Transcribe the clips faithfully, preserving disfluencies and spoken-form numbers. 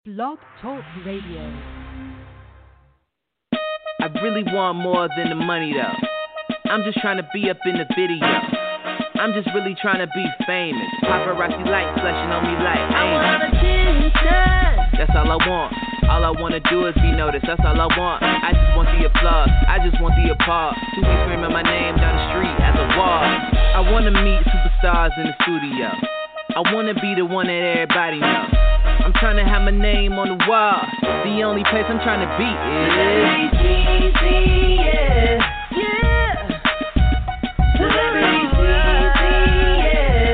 Blog Talk Radio. I really want more than the money though. I'm just trying to be up in the video. I'm just really trying to be famous. Paparazzi lights flashing on me like I want attention. That's all I want. All I wanna do is be noticed. That's all I want. I just want the applause. I just want the applause. To be screaming my name down the street at the wall. I wanna meet superstars in the studio. I wanna be the one that everybody knows. I'm trying to have my name on the wall. The only place I'm trying to be is Celebrity, yeah, yeah. Celebrity, yeah.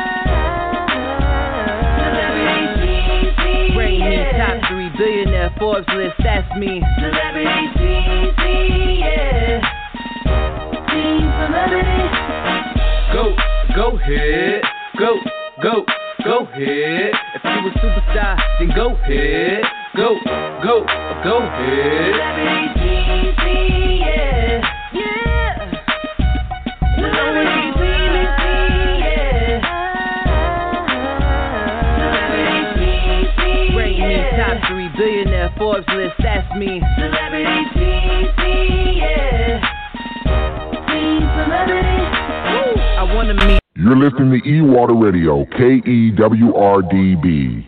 Celebrity, bring me top three billionaire Forbes list. That's me. Celebrity, yeah. Team celebrity. Go, go ahead, go, go. Go ahead. If you a superstar, then go ahead. Go, go, go ahead. Celebrity, yeah, yeah. Celebrity, yeah. Celebrity, bring me top three billionaire Forbes list. That's me. Celebrity, yeah. Team celebrity. Woo. I wanna meet. You're listening to E-Water Radio, K E W R D B.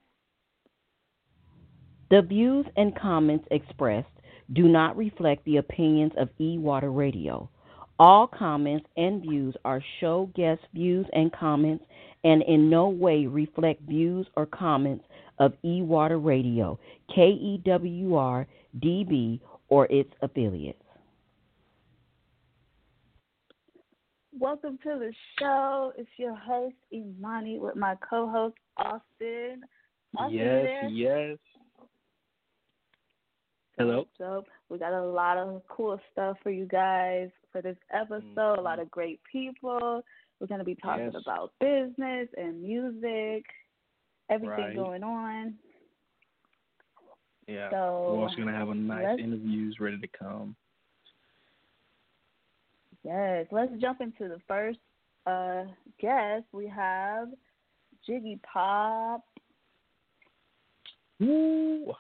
The views and comments expressed do not reflect the opinions of E-Water Radio. All comments and views are show guest views and comments and in no way reflect views or comments of E-Water Radio, K E W R D B, or its affiliates. Welcome to the show. It's your host, Imani, with my co-host, Austin. Austin, yes, there? yes. Hello. So we got a lot of cool stuff for you guys for this episode, mm-hmm. A lot of great people. We're going to be talking yes. about business and music, everything right. going on. Yeah, so, we're also going to have a nice interviews ready to come. Yes, let's jump into the first uh, guest. We have Jiggy Pop. Woo!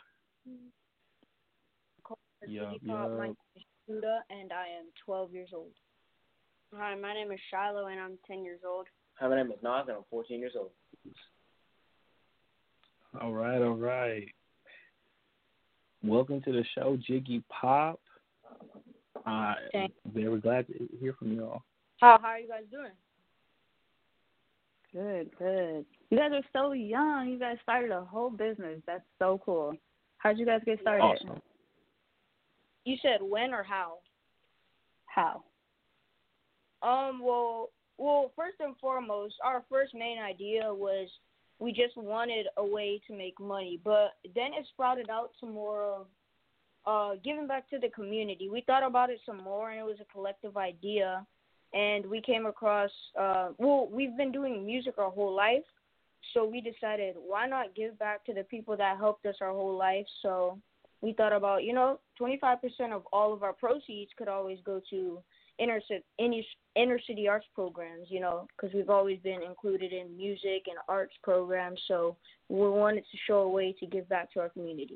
Jiggy Pop. My name is Judah, and I am twelve years old. Hi, my name is Shiloh, and I'm ten years old. Hi, my name is Nas, and I'm fourteen years old. All right, all right. Welcome to the show, Jiggy Pop. Uh, very glad to hear from you all. How how are you guys doing? Good, good. You guys are so young. You guys started a whole business. That's so cool. How'd you guys get started? Awesome. You said when or how? How? Um. Well, well. First and foremost, our first main idea was we just wanted a way to make money, but then it sprouted out to more of Uh, giving back to the community. We thought about it some more, and it was a collective idea. And we came across, uh, well, we've been doing music our whole life, so we decided why not give back to the people that helped us our whole life. So we thought about, you know, twenty-five percent of all of our proceeds could always go to inner city, inner city arts programs, you know, because we've always been included in music and arts programs. So we wanted to show a way to give back to our community.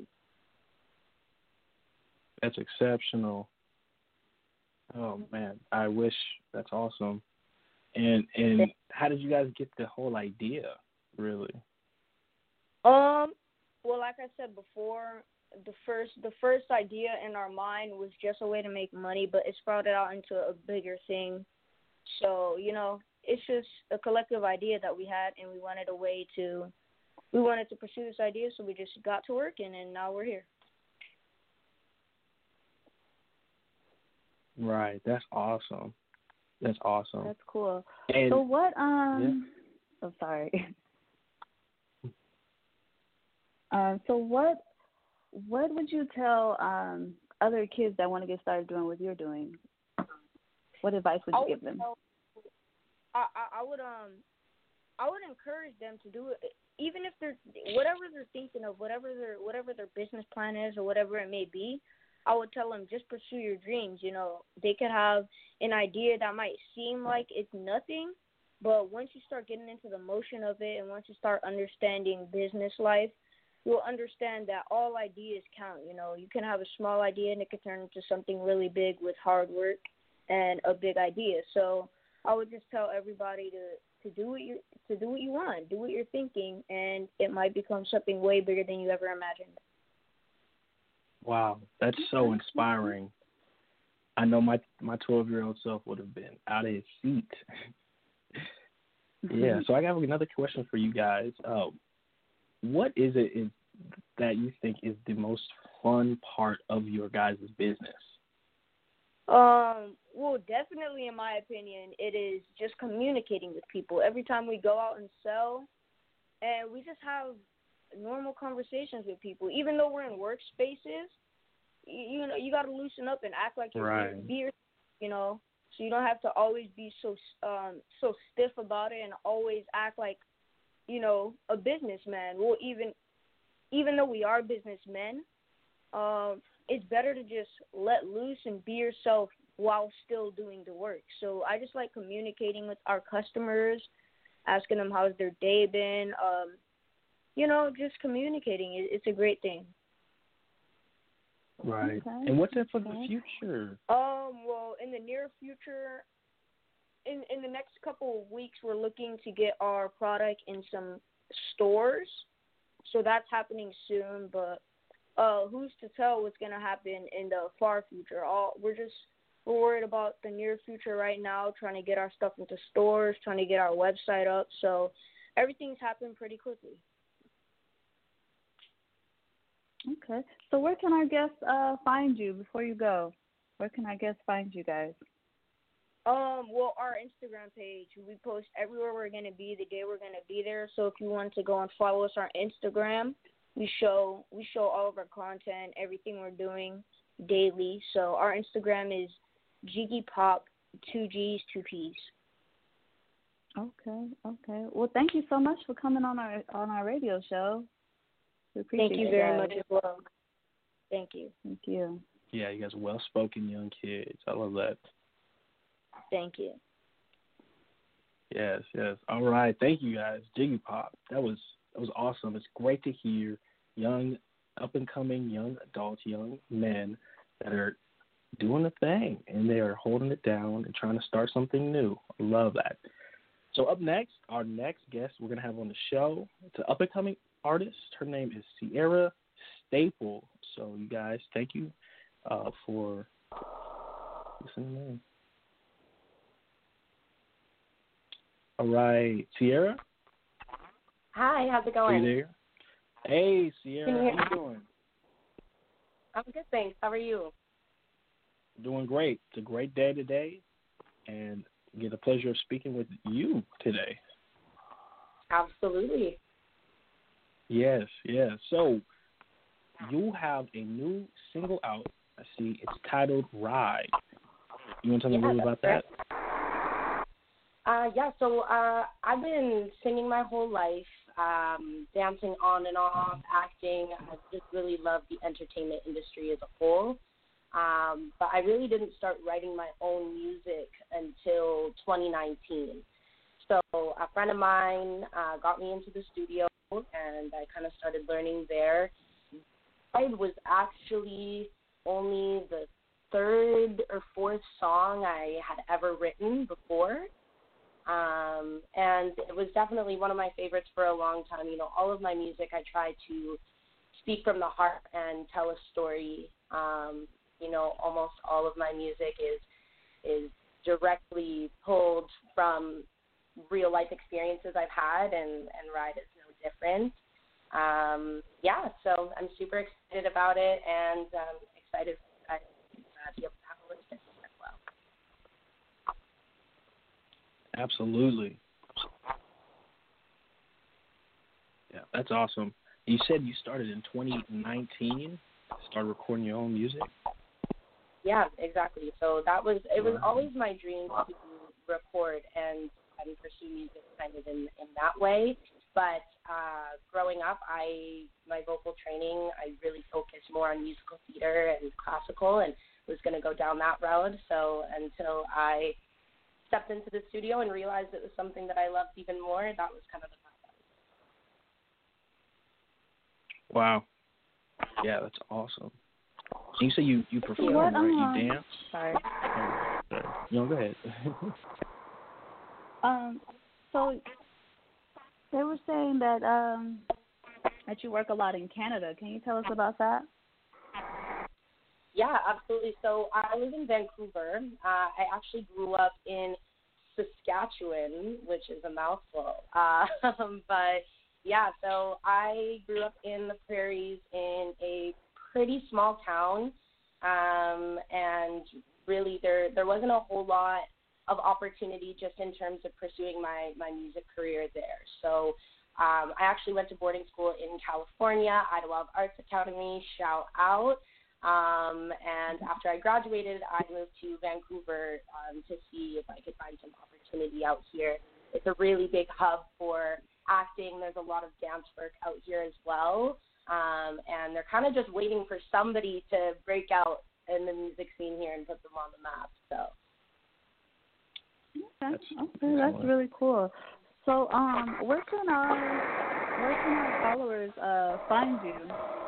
That's exceptional. Oh man, I wish that's awesome. And and how did you guys get the whole idea, really? Um, well, like I said before, the first the first idea in our mind was just a way to make money, but it sprouted out into a bigger thing. So, you know, it's just a collective idea that we had, and we wanted a way to we wanted to pursue this idea, so we just got to work, and, and now we're here. Right, that's awesome. That's awesome. That's cool. And, so what? Um, yeah. oh, sorry. um, so what? What would you tell um other kids that want to get started doing what you're doing? What advice would you I give them? Tell, I, I I would um I would encourage them to do it, even if they're whatever they're thinking of, whatever their whatever their business plan is or whatever it may be. I would tell them just pursue your dreams. You know, they could have an idea that might seem like it's nothing, but once you start getting into the motion of it and once you start understanding business life, you'll understand that all ideas count. You know, you can have a small idea and it can turn into something really big with hard work and a big idea. So I would just tell everybody to, to do what you to do what you want, do what you're thinking, and it might become something way bigger than you ever imagined. Wow, that's so inspiring. I know my my twelve-year-old self would have been out of his seat. Yeah, so I have another question for you guys. Uh, what is it is that you think is the most fun part of your guys' business? Um, well, definitely, in my opinion, it is just communicating with people. Every time we go out and sell, and we just have normal conversations with people, even though we're in workspaces. You, you know, you got to loosen up and act like you're right. beer, you know, so you don't have to always be so um so stiff about it and always act like, you know, a businessman. Well, even even though we are businessmen, um, it's better to just let loose and be yourself while still doing the work. So I just like communicating with our customers, asking them how's their day been, um, you know, just communicating. It, it's a great thing. Right. Okay. And what's in for the future? Um, well, in the near future, in in the next couple of weeks, we're looking to get our product in some stores. So that's happening soon, but uh, who's to tell what's going to happen in the far future? All we're just we're worried about the near future right now, trying to get our stuff into stores, trying to get our website up. So everything's happening pretty quickly. Okay. So where can our guests uh, find you before you go? Where can our guests find you guys? Um, well, our Instagram page, we post everywhere we're going to be, the day we're going to be there. So if you want to go and follow us on Instagram, we show we show all of our content, everything we're doing daily. So our Instagram is Jiggy Pop, two G's, two P's. Okay, okay. Well, thank you so much for coming on our on our radio show. We appreciate Thank you it, very guys. much as well. Thank you. Thank you. Yeah, you guys are well-spoken young kids. I love that. Thank you. Yes, yes. All right. Thank you, guys. Jiggy Pop. That was that was awesome. It's great to hear young, up-and-coming young adults, young men that are doing the thing, and they are holding it down and trying to start something new. I love that. So up next, our next guest we're going to have on the show, it's an up-and-coming artist. Her name is Sierra Staple. So you guys, thank you uh, for listening in. All right, Sierra? Hi, how's it going? Are you there? Hey, Sierra, Can you hear how you doing? I'm good, thanks. How are you? Doing great. It's a great day today, and get the pleasure of speaking with you today. Absolutely. Yes, yes. So you have a new single out. I see it's titled Ride. You want to tell me Yeah, a little about that? Uh, yeah, so uh, I've been singing my whole life, um, dancing on and off, acting. I just really love the entertainment industry as a whole. Um, but I really didn't start writing my own music until twenty nineteen. So a friend of mine uh, got me into the studio, and I kind of started learning there. Ride was actually only the third or fourth song I had ever written before. Um, and it was definitely one of my favorites for a long time. You know, all of my music, I try to speak from the heart and tell a story. Um, you know, almost all of my music is is directly pulled from real life experiences I've had, and, and Ride is no different. Um, yeah, so I'm super excited about it, and um, excited to uh, be able to have a listen as well. Absolutely. Yeah, that's awesome. You said you started in twenty nineteen, started recording your own music? Yeah, exactly. So that was, it was Wow. always my dream to record and, and pursue music kind of in, in that way. But uh, growing up, I my vocal training, I really focused more on musical theater and classical, and was going to go down that road. So until I stepped into the studio and realized it was something that I loved even more, that was kind of the process. Wow. Yeah, that's awesome. And you say you, you perform, what, right? um, You dance? Sorry. Oh, sorry. No, go ahead. um, so they were saying that um that you work a lot in Canada. Can you tell us about that? Yeah, absolutely. So I live in Vancouver. Uh, I actually grew up in Saskatchewan, which is a mouthful. Uh, but yeah, so I grew up in the prairies in a pretty small town, um, and really there there wasn't a whole lot of opportunity just in terms of pursuing my, my music career there. So um, I actually went to boarding school in California, Idlewild Arts Academy, shout out. Um, and after I graduated, I moved to Vancouver um, to see if I could find some opportunity out here. It's a really big hub for acting. There's a lot of dance work out here as well. Um, and they're kind of just waiting for somebody to break out in the music scene here and put them on the map. So. Okay, okay, that's really cool. So, um, where can our where can our followers uh find you?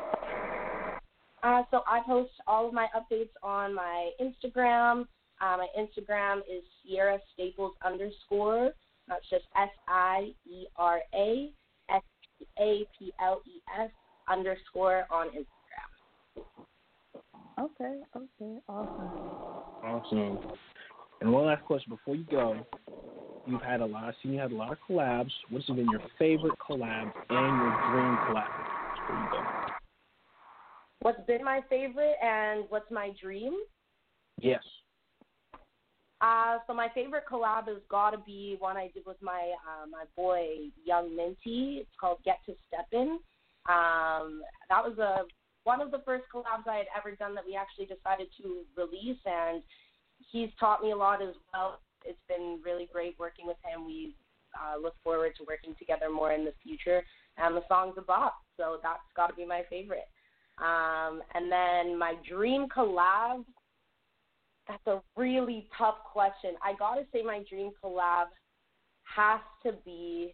Uh, so I post all of my updates on my Instagram. Uh, my Instagram is Sierra Staples underscore. That's just S I E R A S P A P L E S underscore on Instagram. Okay, okay, awesome. Awesome. And one last question before you go. You've had a lot. I've seen you had a lot of collabs. What's been your favorite collab and your dream collab? Before you go. What's been my favorite and what's my dream? Yes. Uh, so my favorite collab has got to be one I did with my uh, my boy Young Minty. It's called Get to Steppin'. Um, that was a one of the first collabs I had ever done that we actually decided to release, and he's taught me a lot as well. It's been really great working with him. We uh, look forward to working together more in the future, and the song's a bop, so that's got to be my favorite. Um, and then my dream collab, that's a really tough question. I got to say my dream collab has to be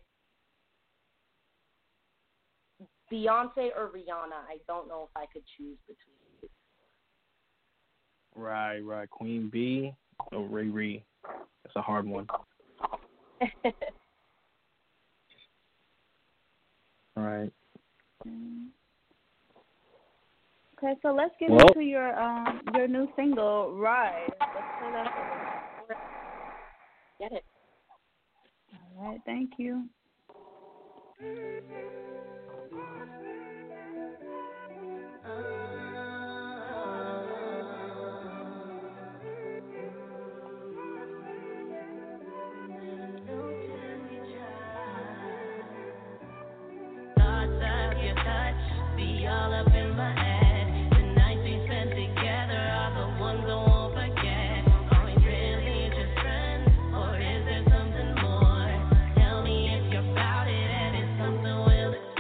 Beyonce or Rihanna. I don't know if I could choose between. Right, right. Queen B or Riri. That's a hard one. All right. Okay, so let's get well, into your um your new single, Ride. Let's play that. Get it. All right, thank you. Something will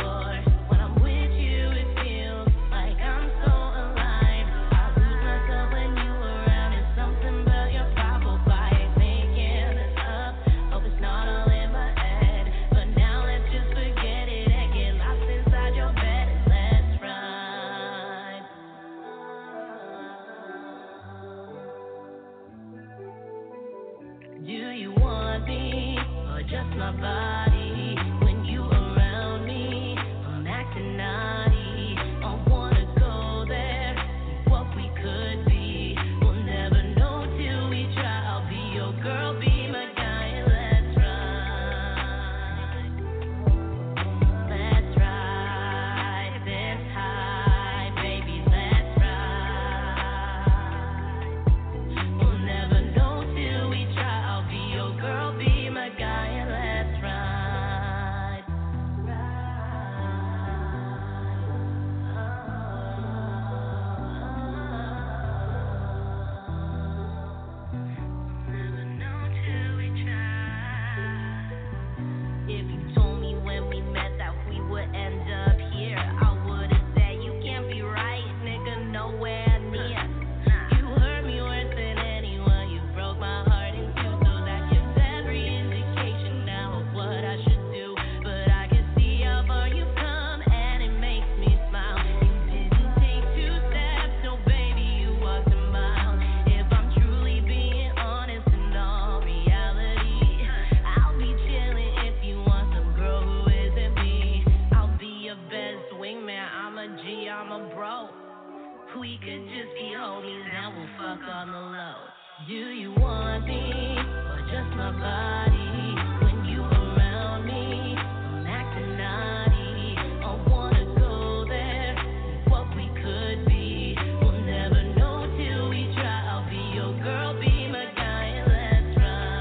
I'm a G, I'm a bro. We could just be homies, now we'll fuck on the low. Do you want me, or just my body? When you around me, I'm acting naughty. I wanna go there, what we could be. We'll never know till we try. I'll be your girl, be my guy, and let's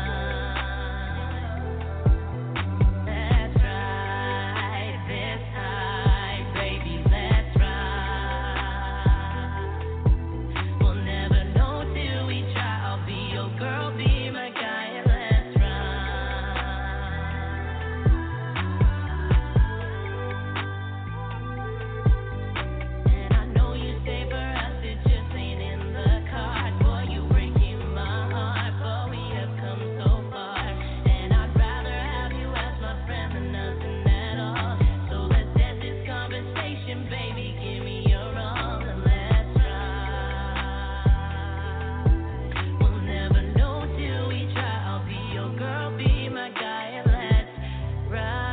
ride. Let's ride this high, baby, let's ride. We'll never know till we try. I'll be your girl, be my guy, and let's ride. And I know you say for us it just ain't in the cards. Boy, you breaking my heart, but we have come so far. And I'd rather have you as my friend than nothing at all. So let's end this conversation, baby. Give me your all and let's ride. We'll never know till we try. I'll be your girl, be my guy, and let's ride.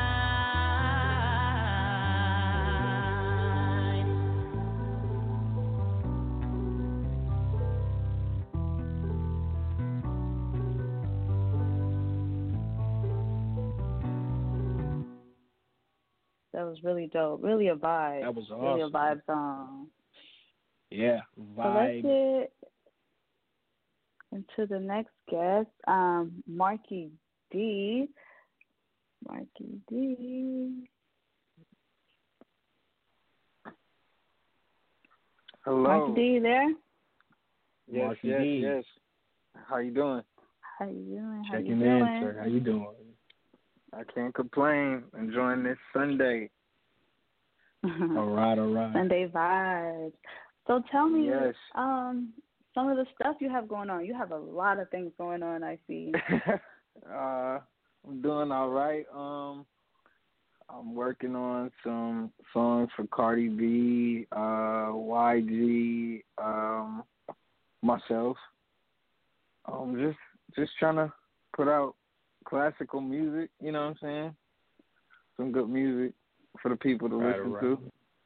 That was really dope. Really a vibe. That was Really a awesome. vibe song. Yeah, So let's vibe. get into the next guest, um, Marky D. Marky D. Hello. Marky D, you there? Yes, Marky yes, D. yes. How you doing? How you doing? How Checking you in, doing? sir. How you doing? I can't complain. Enjoying this Sunday. All right, all right. Sunday vibes. So tell me, Yes. um, some of the stuff you have going on. You have a lot of things going on, I see. uh, I'm doing all right. Um, I'm working on some songs for Cardi B, uh, Y G, um, myself. Um, just just trying to put out classical music. You know what I'm saying? Some good music for the people to Right, listen right. to.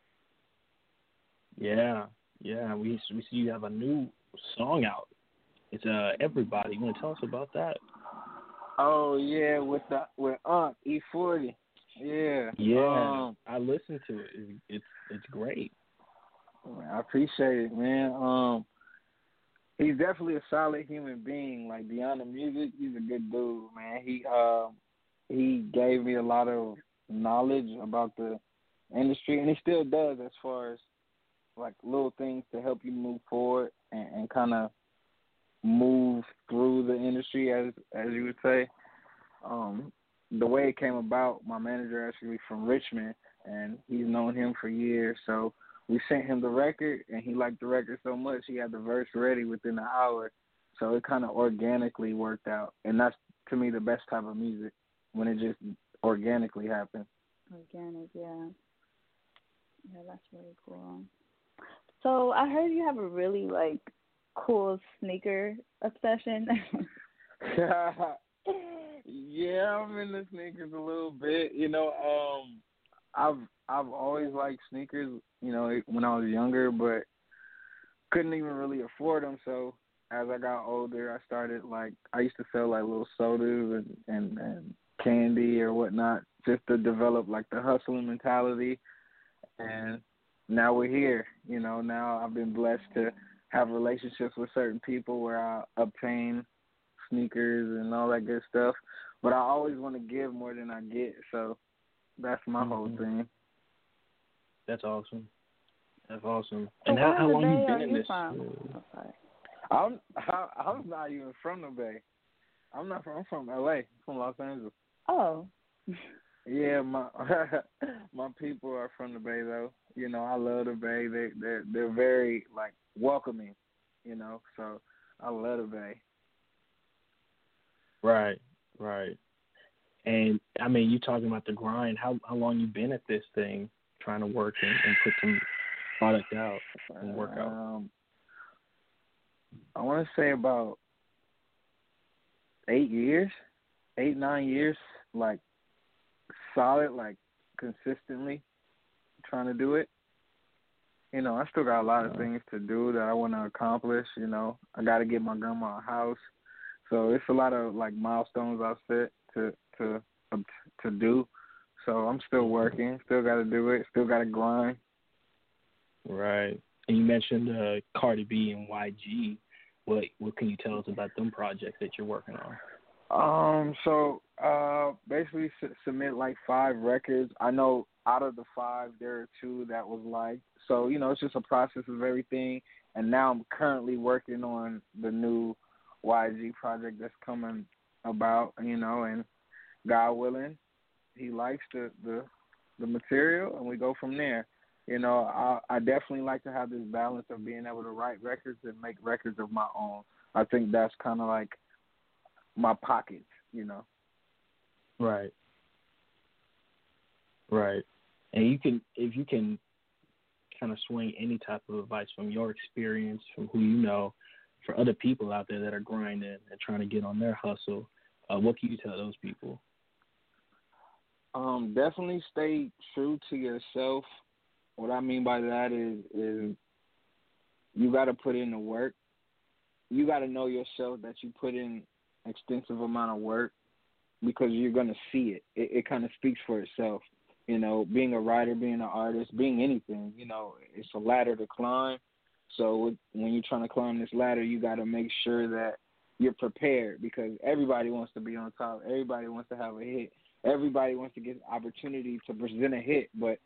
Yeah, yeah. We we see you have a new song out. It's uh Everybody. You want to tell us about that? Oh yeah, with the with Unc E forty. Yeah. Yeah, Um, I listened to it. It's it's, it's great. I appreciate it, man. Um, he's definitely a solid human being. Like beyond the music, he's a good dude, man. He uh, he gave me a lot of knowledge about the industry, and he still does as far as like little things to help you move forward and, and kind of move through the industry, as as you would say. Um, the way it came about, my manager actually from Richmond, and he's known him for years. So we sent him the record, and he liked the record so much he had the verse ready within an hour. So it kind of organically worked out, and that's to me the best type of music, when it just organically happens. Organic, yeah. Yeah, that's really cool. So I heard you have a really like cool sneaker obsession. Yeah, I'm in the sneakers a little bit. You know, um, I've I've always liked sneakers. You know, when I was younger, but couldn't even really afford them. So as I got older, I started like I used to sell like little sodas and and, and candy or whatnot, just to develop like the hustling mentality. And now we're here. You know, now I've been blessed to have relationships with certain people where I obtain sneakers and all that good stuff. But I always want to give more than I get, so that's my mm-hmm. whole thing. That's awesome. That's awesome. So and how, how long Bay you been are in you this? From? Oh, I'm I, I'm not even from the Bay. I'm not from. I'm from L A. I'm from Los Angeles. Oh. Yeah, my my people are from the Bay though. You know, I love the Bay. They they they're very like welcoming. You know, so I love the Bay. Right, right. And I mean, you talking about the grind. How how long you been at this thing, trying to work and, and put some product out and work out? Um, I want to say about eight years, eight nine years, like solid, like consistently trying to do it. you know, I still got a lot of things to do that I want to accomplish. You know, I got to get my grandma a house, so it's a lot of like milestones I set to to to do. So I'm still working, still got to do it, still got to grind. Right. And you mentioned uh, Cardi B and Y G. What what can you tell us about them projects that you're working on? Um. So uh, basically su- submit like five records. I know out of the five, there are two that was liked. So, you know, it's just a process of everything. And now I'm currently working on the new Y G project that's coming about, you know, and God willing, he likes the, the, the material, and we go from there. You know, I, I definitely like to have this balance of being able to write records and make records of my own. I think that's kind of like my pockets, you know. Right. Right. And you can, if you can kind of swing any type of advice from your experience, from who you know, for other people out there that are grinding and trying to get on their hustle, uh, what can you tell those people? Um, definitely stay true to yourself. What I mean by that is, is you got to put in the work. You got to know yourself that you put in extensive amount of work, because you're going to see it. It, it kind of speaks for itself. You know, being a writer, being an artist, being anything, you know, it's a ladder to climb. So when you're trying to climb this ladder, you got to make sure that you're prepared, because everybody wants to be on top. Everybody wants to have a hit. Everybody wants to get the opportunity to present a hit. But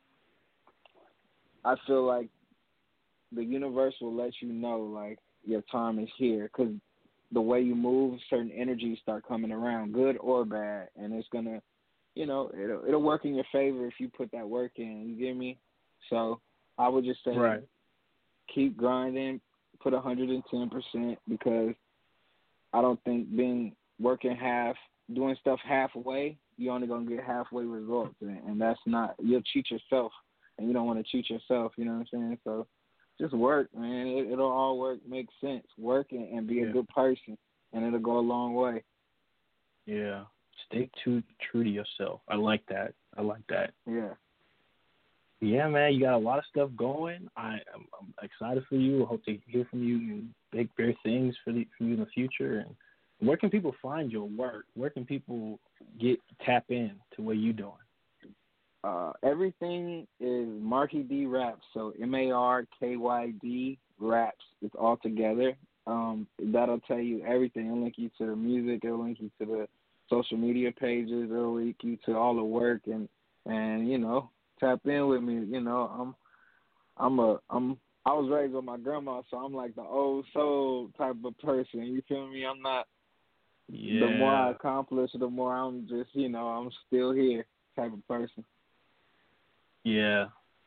I feel like the universe will let you know, like, your time is here, because the way you move, certain energies start coming around, good or bad, and it's going to, you know, it'll, it'll work in your favor if you put that work in. You get me? So I would just say, right, keep grinding, put one hundred ten percent, because I don't think being working half, doing stuff halfway, you're only going to get halfway results. And, and that's not, you'll cheat yourself, and you don't want to cheat yourself, you know what I'm saying? So just work, man. It, it'll all work, make sense. Work and, and be yeah. a good person, and it'll go a long way. Yeah. Stay too true to yourself. I like that. I like that. Yeah. Yeah, man, you got a lot of stuff going. I, I'm, I'm excited for you. I hope to hear from you and big, big things for, the, for you in the future. And where can people find your work? Where can people get tap in to what you're doing? Uh, everything is Marky D Raps. So M A R K Y D Raps. It's all together. Um, that'll tell you everything. It'll link you to the music. It'll link you to the social media pages. It'll link you to all the work, and and you know, tap in with me. You know, I'm I'm a I'm I was raised with my grandma, so I'm like the old soul type of person. You feel me? I'm not. Yeah. The more I accomplish, the more I'm just, you know, I'm still here type of person. Yeah.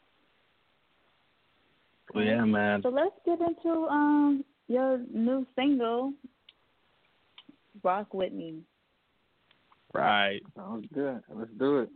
Well, yeah, man. So let's get into um your new single, "Rock With Me." Right. Sounds good. Let's do it.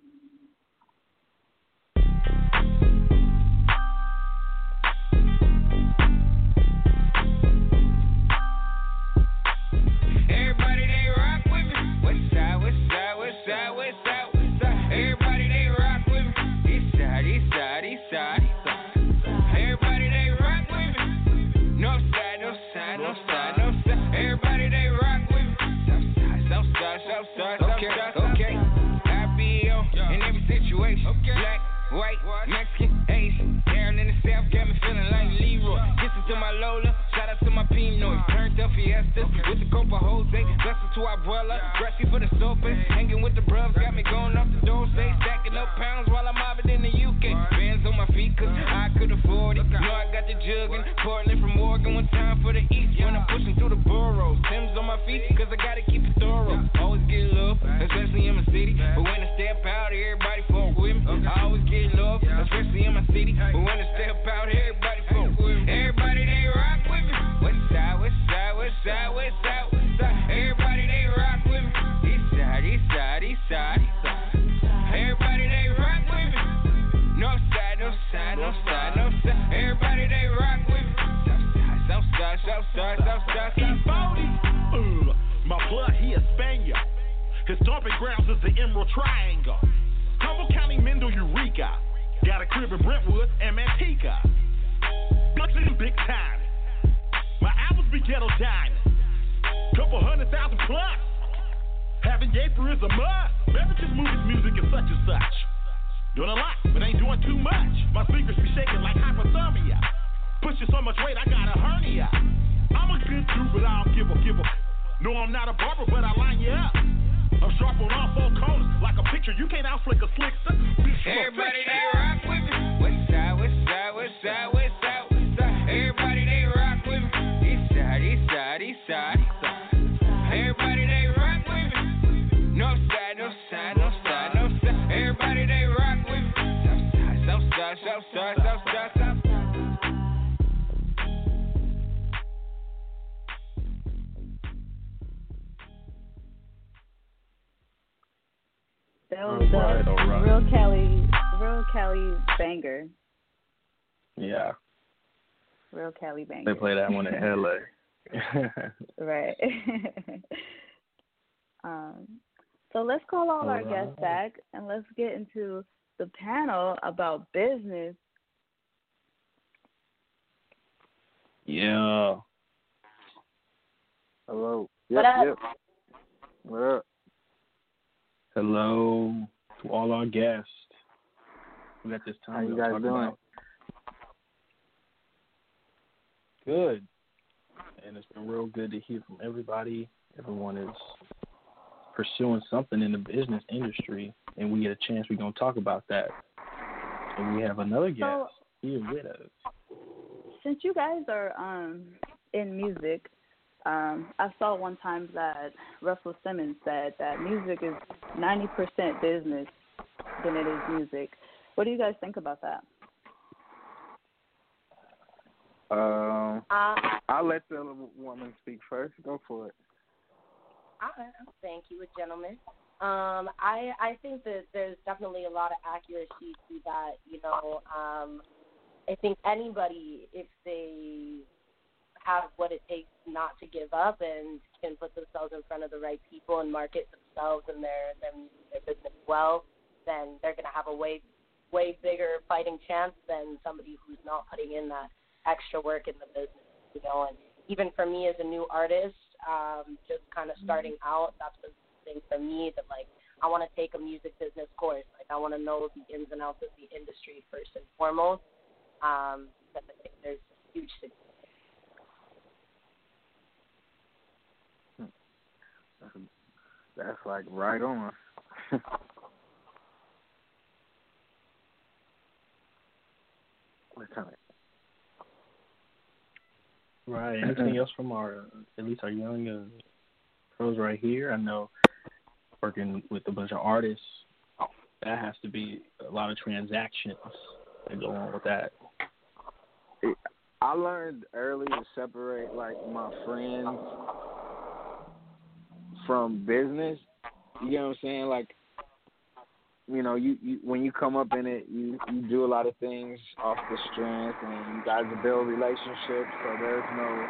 Everybody they rock with me. West side, west side, west side, west side, west side. Everybody they rock with me. East side, east side, east side. Everybody they rock with me. North side, north side, north side, north side. Everybody they rock with me. South side, south side, south side, south side. Okay, I be on in every situation. Black, white, Mexican, Asian. Down in the south, got me feeling like Leroy. Listen to my Lola, shout out to my Pinot. Turned up Fiestas with the Copa Jose. Blessing to our brother, grassy for the soaping. Hanging with the bros, got me going off the door. Say stacking up pounds while I'm mobbing in the U K. Bands on my feet, cause I could afford it. Know I got the jugging. Portland from Oregon, one time for the East. When I'm pushing through the boroughs, Tim's on my feet, cause I gotta keep it thorough. Always get love, especially in my city. But when I step out, everybody fuck with me. I always get love, especially in my city. But when I step out, everybody fuck with me. Everybody they rock with me. West side, west side, west side, west side, west side. Everybody they rock with me. East side, east side, east side. Everybody they rock with me. North side, north side, north side, north side. Everybody they rock with me. South side, south side, south side, south side. E forty, uh, my blood, he a Spaniard. His stomping grounds is the Emerald Triangle. Humboldt County, Mendel, Eureka. Got a crib in Brentwood and Manteca. ghetto diamond. Couple hundred thousand plus. Having Yaper is a must. Beverages, movies, music, and such and such. Doing a lot, but ain't doing too much. My fingers be shaking like hypothermia. Pushing so much weight, I got a hernia. I'm a good dude, but I don't give a give a. No, I'm not a barber, but I line you up. I'm sharp on all four corners, like a picture. You can't outflick a slick. Everybody they rock with me. West side, west side, west side, west side, west side. Everybody they rock with me. East side, east side, east side. Everybody they rock with me. North side, north side, north side, north side. Everybody they rock with me. South side, south side, south side, south side, south side. That was a right, right. real Cali, real Cali banger. Yeah. Real Cali banger. They play that one in L A. Right. um, so let's call all, all our right. guests back and let's get into the panel about business. Yeah. Hello. Yep, what up? Yep. What up? Hello to all our guests. We got this time. How you guys doing? About. Good. And it's been real good to hear from everybody. Everyone is pursuing something in the business industry, and we get a chance, we're going to talk about that. And we have another guest so, here with us. Since you guys are um, in music, Um, I saw one time that Russell Simmons said that music is ninety percent business than it is music. What do you guys think about that? Um, uh, I'll let the woman speak first. Go for it. I, thank you, gentlemen. Um, I I think that there's definitely a lot of accuracy to that. You know, um, I think anybody, if they have what it takes not to give up and can put themselves in front of the right people and market themselves and their their, their business well, then they're going to have a way way bigger fighting chance than somebody who's not putting in that extra work in the business, you know. And even for me as a new artist, um, just kind of starting out, that's the thing for me that, like, I want to take a music business course. Like, I want to know the ins and outs of the industry first and foremost, um, because I think there's huge success. That's like right on. What kind of? Right. Anything else from our, at least our young uh, pros right here? I know working with a bunch of artists, that has to be a lot of transactions that go on with that. I learned early to separate, like, my friends from business. You get what I'm saying? Like, you know, you, you when you come up in it, you, you do a lot of things off the strength, and you guys build relationships. So there's no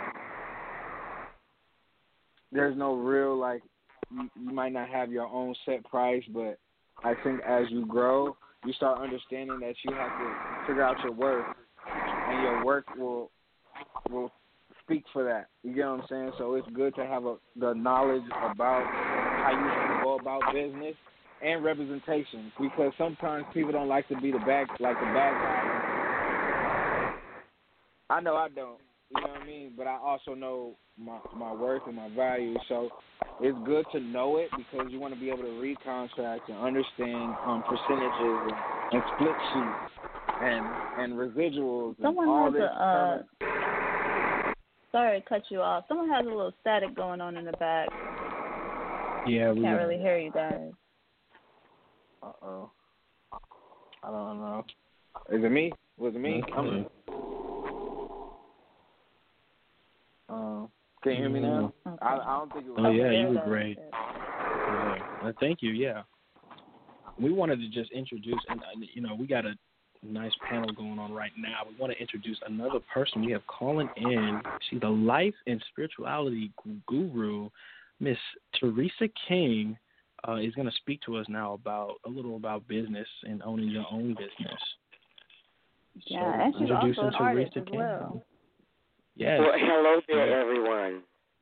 there's no real, like, you, you might not have your own set price, but I think as you grow, you start understanding that you have to figure out your worth, and your work will will speak for that. You get what I'm saying? So it's good to have a, the knowledge about how you should go about business and representation, because sometimes people don't like to be the bad, like the bad guy. I know I don't. You know what I mean? But I also know my my worth and my value. So it's good to know it, because you want to be able to read contracts and understand um, percentages and, and split sheets and and residuals. Someone and all has this a. Uh, sorry to cut you off. Someone has a little static going on in the back. Yeah, we can't really hear you guys. Uh oh. I don't know. Is it me? Was it me? Okay. Um, can you hear me now? Okay. I, I don't think it was. Oh, yeah, okay, you were great. Yeah. Well, thank you, yeah. We wanted to just introduce, and, you know, we got a nice panel going on right now. We want to introduce another person we have calling in. She's a life and spirituality guru. Miss Teresa King uh, is going to speak to us now about a little about business and owning your own business. Yeah, so, and she's also an Teresa artist as King. well. Yes. Well, hello there, yes. everyone.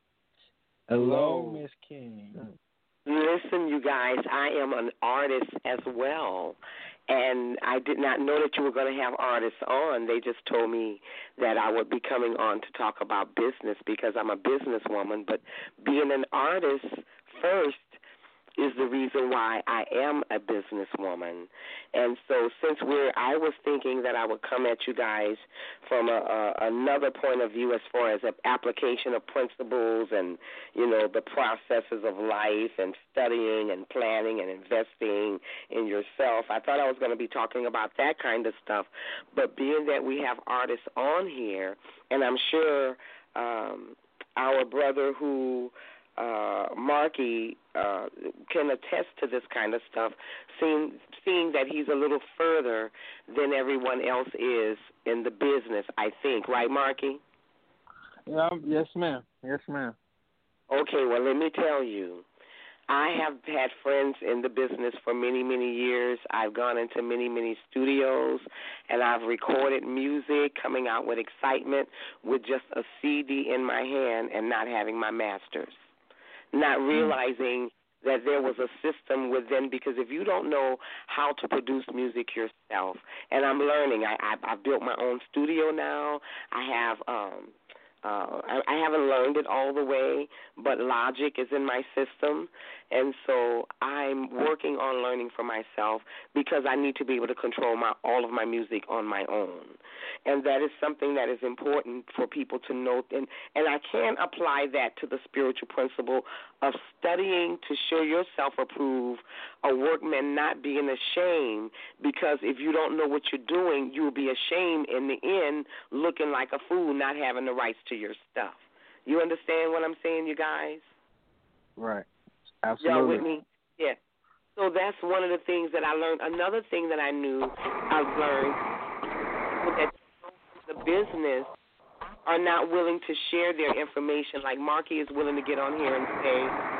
Hello, Miss King. Listen, you guys, I am an artist as well, and I did not know that you were going to have artists on. They just told me that I would be coming on to talk about business because I'm a businesswoman, but being an artist first is the reason why I am a businesswoman. And so since we're, I was thinking that I would come at you guys from a, a, another point of view as far as an application of principles and, you know, the processes of life and studying and planning and investing in yourself. I thought I was going to be talking about that kind of stuff. But being that we have artists on here, and I'm sure um, our brother who, Uh, Marky uh, can attest to this kind of stuff, seeing, seeing that he's a little further than everyone else is in the business, I think. Right, Marky? Yeah, yes, ma'am. Yes, ma'am. Okay, well, let me tell you, I have had friends in the business for many, many years. I've gone into many, many studios, and I've recorded music, coming out with excitement with just a C D in my hand and not having my masters. Not realizing that there was a system within, because if you don't know how to produce music yourself, and I'm learning, I, I, I've built my own studio now. I have, um, uh, I, I haven't learned it all the way, but Logic is in my system, and so I'm working on learning for myself because I need to be able to control my all of my music on my own. And that is something that is important for people to note. And, and I can apply that to the spiritual principle of studying to show yourself approved, a workman not being ashamed, because if you don't know what you're doing, you'll be ashamed in the end, looking like a fool, not having the rights to your stuff. You understand what I'm saying, you guys? Right. Absolutely. Y'all with me? Yeah. So that's one of the things that I learned. Another thing that I knew I've learned was that the business are not willing to share their information. Like Marky is willing to get on here and say,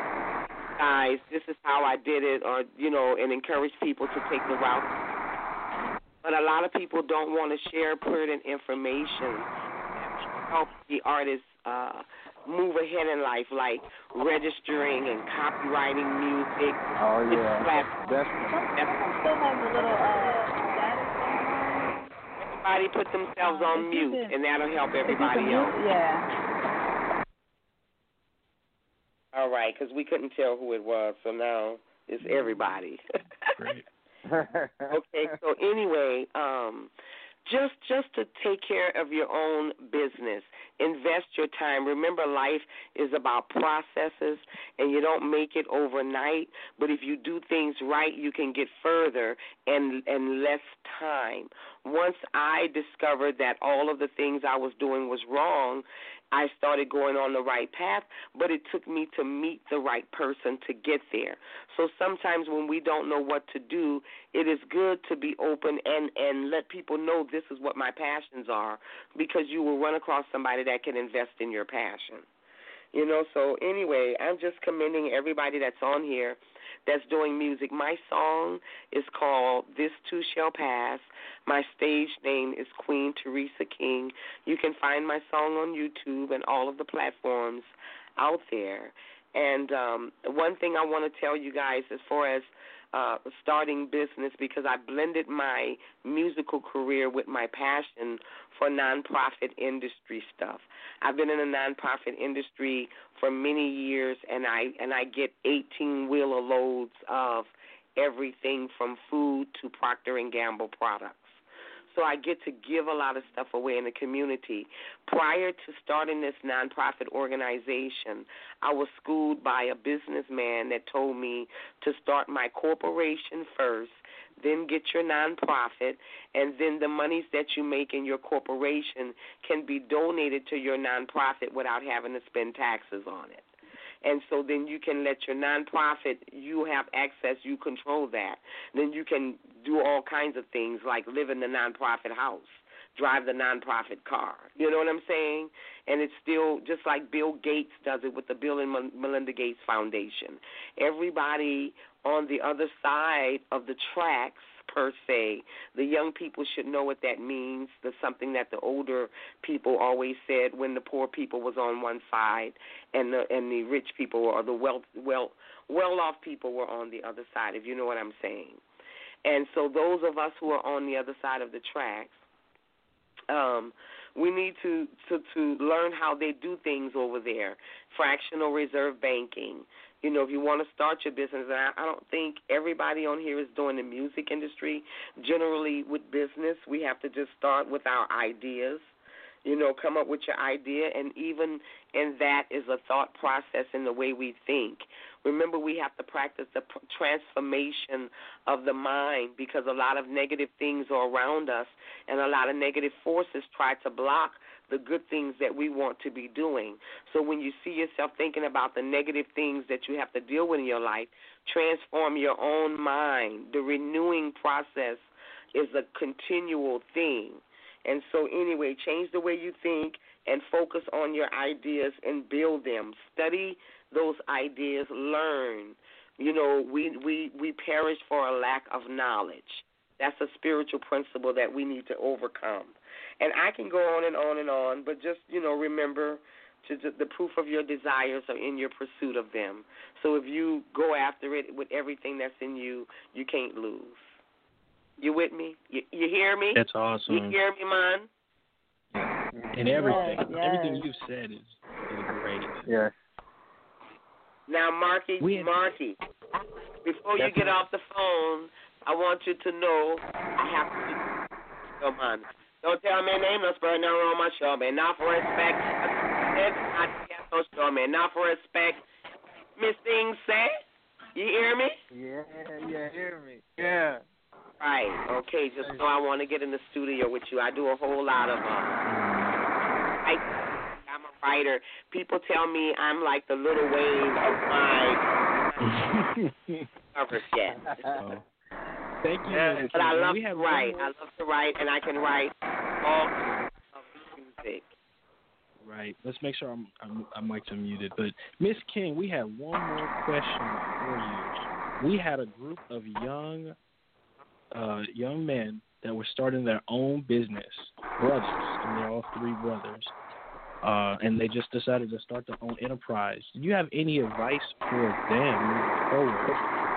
guys, this is how I did it, or, you know, and encourage people to take the route. But a lot of people don't want to share pertinent information that help the artists uh, move ahead in life, like registering and copywriting music. Oh, yeah. That's, that's still have a little uh, Everybody put themselves uh, on mute, can, and that'll help everybody else. Yeah. All right, because we couldn't tell who it was, so now it's everybody. Great. Okay, so anyway, um, just just to take care of your own business, invest your time. Remember, life is about processes, and you don't make it overnight. But if you do things right, you can get further in, in less time. Once I discovered that all of the things I was doing was wrong, I started going on the right path, but it took me to meet the right person to get there. So sometimes when we don't know what to do, it is good to be open and, and let people know this is what my passions are, because you will run across somebody that can invest in your passion. You know, so anyway, I'm just commending everybody that's on here that's doing music. My song is called This Too Shall Pass. My stage name is Queen Teresa King. You can find my song on YouTube and all of the platforms out there. And um, one thing I want to tell you guys as far as uh, starting business, because I blended my musical career with my passion for nonprofit industry stuff. I've been in the nonprofit industry for many years, and I and I get eighteen-wheeler loads of everything from food to Procter and Gamble products. So I get to give a lot of stuff away in the community. Prior to starting this nonprofit organization, I was schooled by a businessman that told me to start my corporation first, then get your nonprofit, and then the monies that you make in your corporation can be donated to your nonprofit without having to spend taxes on it. And so then you can let your nonprofit, you have access, you control that. Then you can do all kinds of things like live in the nonprofit house, drive the nonprofit car. You know what I'm saying? And it's still just like Bill Gates does it with the Bill and Melinda Gates Foundation. Everybody on the other side of the tracks per se. The young people should know what that means. That's something that the older people always said when the poor people was on one side and the and the rich people or the well well well off people were on the other side, if you know what I'm saying. And so those of us who are on the other side of the tracks, um, we need to, to, to learn how they do things over there. Fractional reserve banking. You know, if you want to start your business, and I, I don't think everybody on here is doing the music industry. Generally with business, we have to just start with our ideas. You know, come up with your idea, and even in that is a thought process in the way we think. Remember, we have to practice the p- transformation of the mind because a lot of negative things are around us, and a lot of negative forces try to block the good things that we want to be doing. So when you see yourself thinking about the negative things that you have to deal with in your life, transform your own mind. The renewing process is a continual thing. And so anyway, change the way you think and focus on your ideas and build them. Study those ideas, learn. You know, we, we, we perish for a lack of knowledge. That's a spiritual principle that we need to overcome. And I can go on and on and on, but just, you know, remember to, to, the proof of your desires are in your pursuit of them. So if you go after it with everything that's in you, you can't lose. You with me? You, you hear me? That's awesome. You hear me, man? And everything, Yes, yes. everything you've said is, is great. Yeah. Now, Marky, We had- Marky, before you get off the phone, I want you to know I have to come on. Don't tell me name no spur no on my show, man. Not for respect. I can't no show, man. Not for respect. Miss Thing said, you hear me? Yeah, yeah, hear me. Yeah. Right. Okay. Just know I want to get in the studio with you. I do a whole lot of. Uh, I, I'm a writer. People tell me I'm like the Little Wayne of my covers yet. Oh. Thank you. Yeah, but I love we to have write. one I more- love to write, and I can write all kinds of music. Right. Let's make sure I'm, I'm, I'm mics are muted. But Miss King, we have one more question for you. We had a group of young, uh, young men that were starting their own business, brothers, and they're all three brothers. Uh, and they just decided to start their own enterprise. Do you have any advice for them moving forward?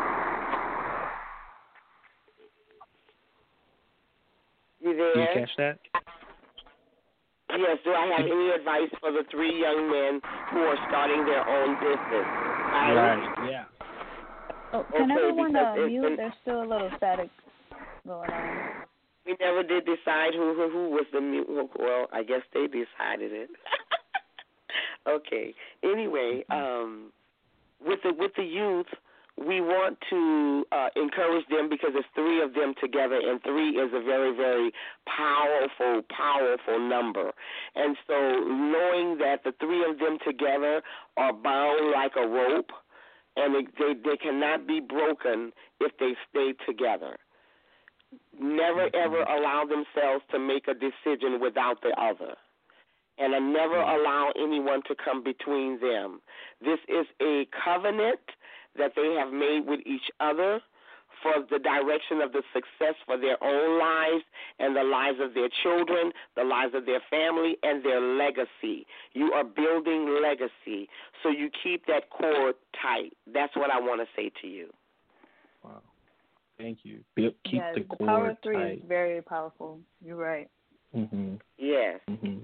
You there? Did you catch that? Yes. Do I have any advice for the three young men who are starting their own business? Right. Right. Yeah. Oh, can Okay, everyone because uh, it's mute? been- There's still a little static going on. We never did decide who who, who was the mute. Well, I guess they decided it. Okay. Anyway, um, with the with the youth, we want to uh, encourage them because it's three of them together, and three is a very, very powerful, powerful number. And so knowing that the three of them together are bound like a rope, and they, they, they cannot be broken if they stay together. Never, ever allow themselves to make a decision without the other. And I never allow anyone to come between them. This is a covenant that they have made with each other for the direction of the success for their own lives and the lives of their children, the lives of their family, and their legacy. You are building legacy, so you keep that cord tight. That's what I want to say to you. Wow. Thank you. Keep yeah, the, the cord power of three tight. is very powerful. You're right. Mm-hmm. Yes. Mm-hmm.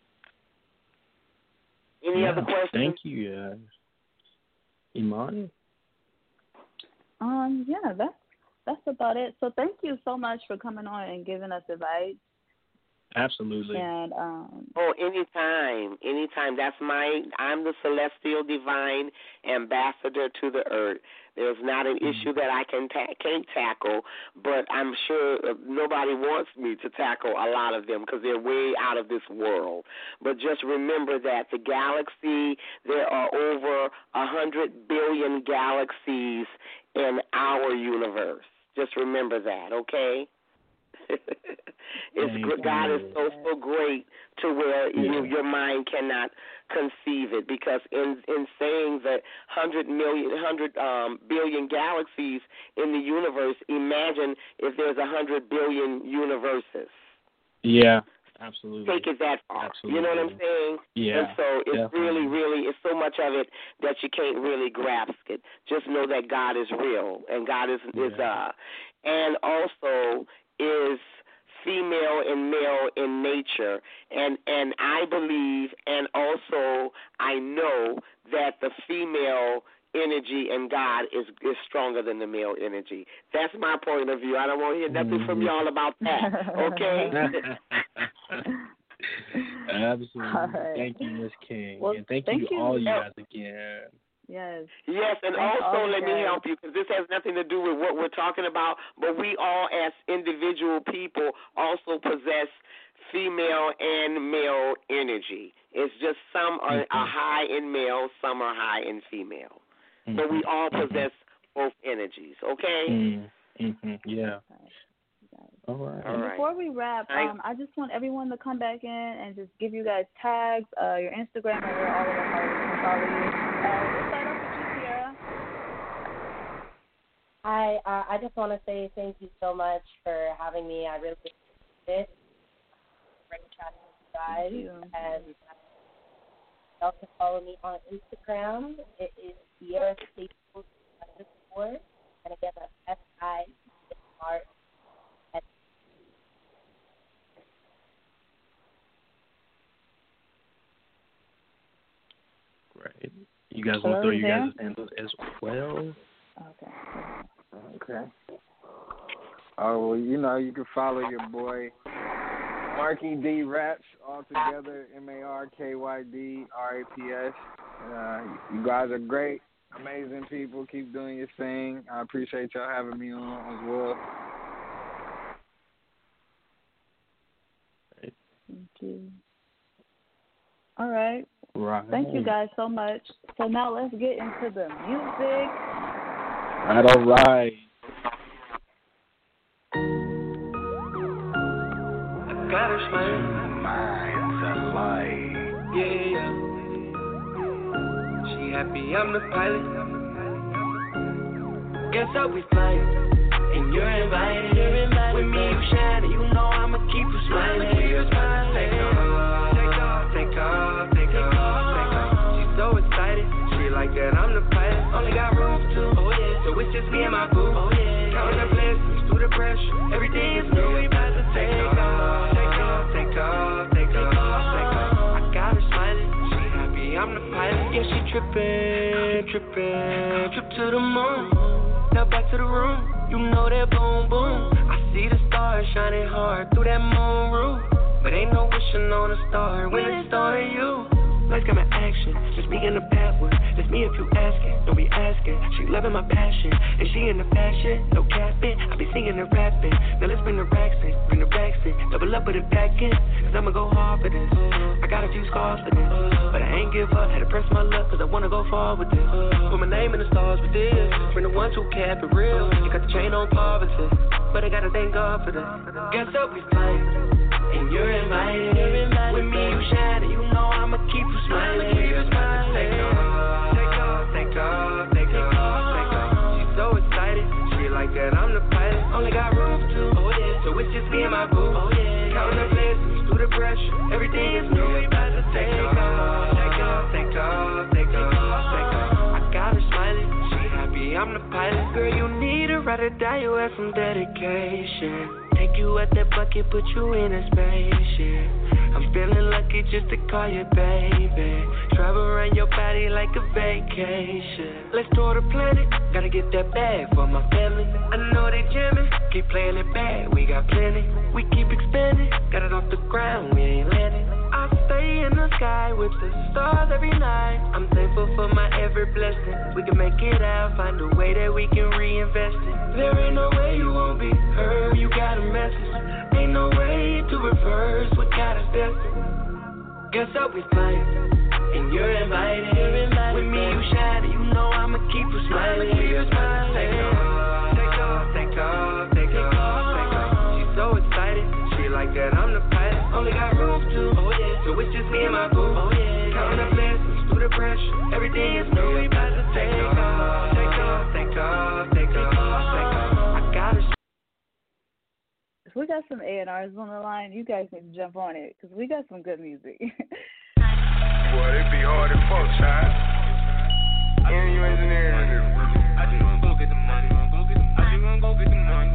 Any yeah, other questions? Thank you, uh, Iman. Um, yeah, that's that's about it. So thank you so much for coming on and giving us advice. Absolutely. And um, oh, anytime, anytime. That's my. I'm the celestial divine ambassador to the earth. There's not an issue that I can ta- can't tackle, but I'm sure uh, nobody wants me to tackle a lot of them because they're way out of this world. But just remember that the galaxy, there are over a hundred billion galaxies in our universe. Just remember that, okay? It's Thank God you. is so so great to where Yeah. you, your mind cannot conceive it. Because in in saying that hundred million, hundred um, billion galaxies in the universe, imagine if there's a hundred billion universes. Yeah, absolutely. Take it that far. Absolutely. You know what I'm saying? Yeah. And so it's definitely. really, really, it's so much of it that you can't really grasp it. Just know that God is real, and God is is uh, and also is female and male in nature, and and I believe, and also I know that the female energy in God is is stronger than the male energy. That's my point of view. I don't want to hear nothing from y'all about that. Okay. Absolutely. Right. Thank you, Miss King, Well, and thank, thank you, you. all you guys again. Yes. Yes, and Thanks also all let me guys. help you, because this has nothing to do with what we're talking about, but we all as individual people also possess female and male energy. It's just some are, Mm-hmm. are high in male, some are high in female. Mm-hmm. So we all possess both energies, okay? Mm-hmm. Yeah. All right. All right. Before we wrap, um, I just want everyone to come back in and just give you guys tags, uh, your Instagram, and where all of us can follow you. Uh, we'll start off with you, Sierra. Hi, uh, I just want to say thank you so much for having me. I really appreciate it. Great chatting with you guys. Thank you. And you also follow me on Instagram. It is Sierra Staples underscore. And again, that's S I R. Great. You guys Hello, want to throw you you there? guys' handles as well? Okay. Okay. Oh, well, you know, you can follow your boy, Marky D Raps, all together, M A R K Y D R A P S. Uh, you guys are great, amazing people. Keep doing your thing. I appreciate y'all having me on as well. Thank you. All right. Right. Thank you guys so much. So now let's get into the music. All right, all right. Got her smiling. Mind's alive. Yeah. She happy I'm the pilot. Guess I'll be flying. And you're invited. You're invited. With me you shining. You know I'ma keep you smiling. Keep you smiling. Take off, take off, take off, take off, take off. She's so excited. She like that I'm the pilot. Only got room for two. Oh yeah. So it's just me and my boo. Oh yeah. Counting the blessings through the pressure. Everything is new. We about to take off. Take off, take off, take off. I got her smiling, she happy I'm the pilot. Yeah, she trippin', trippin', trip to the moon. Now back to the room, you know that boom boom. I see the stars shining hard through that moon roof, but ain't no wishing on a star when it's starting you. Let's come in action, just me in the backward. It's me if you asking, don't be asking. She loving my passion, and she in the fashion, no capping. I be singing and rapping. Now let's bring the racks in, bring the racks in. Double up with it back in, cause I'ma go hard for this. I got a few scars for this, but I ain't give up. Had to press my luck, cause I wanna go far with this. Put my name in the stars with this. Bring the ones who kept it real. You got the chain on par with this, but I gotta thank God for this. Guess up we flying, and you're invited. With me you shining, you know I'ma keep you smiling. Keep you smiling. Take off, take off, take off, take off, take off. She's so excited, she like that I'm the pilot. Only got room for two. Oh yeah. So it's just me and my boo. Oh yeah. Counting the blessings through the pressure. Everything is new. We about to take off, take off, take off, take off, take off. I got her smiling, she happy I'm the pilot. Girl, you need a ride or die, you have some dedication. Take you at that bucket, put you in a spaceship. I'm feeling lucky just to call you baby. Travel around your body like a vacation. Let's tour the planet, gotta get that bag for my family. I know they jamming, keep playing it back, we got plenty. We keep expanding, got it off the ground, we ain't landing. I stay in the sky with the stars every night. I'm thankful for my every blessing. We can make it out, find a way that we can reinvest it. There ain't no way you won't be heard, you got a message. Ain't no way to reverse what got us destined. Guess up we flying, and you're invited. You're invited. With me you shining, you know I'ma keep you smiling. Keep you smiling. Take off, take off, take off, take off, take off. She's so excited, she like my boo. Oh, yeah. Count the blessings through the pressure. Everything is new, we about to take off. Take off, take off, take off, take off. I gotta. If we got some A and Rs on the line, you guys need to jump on it because we got some good music. Boy, it be hard as fuck, child. And you engineer. I just wanna go get the money. I just wanna go get the money.